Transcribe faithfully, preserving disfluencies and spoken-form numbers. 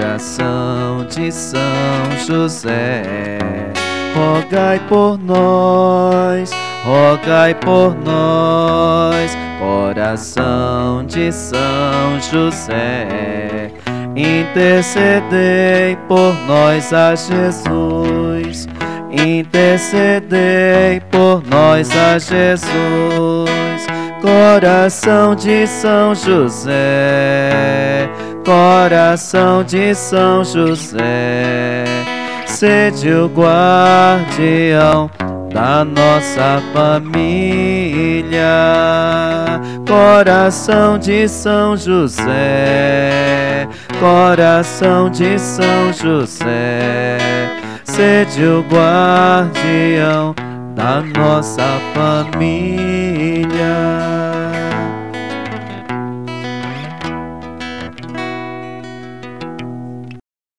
Coração de São José, rogai por nós, rogai por nós. Coração de São José, intercedei por nós a Jesus, intercedei por nós a Jesus. Coração de São José, coração de São José, sede o guardião da nossa família. Coração de São José, coração de São José, sede o guardião da nossa família.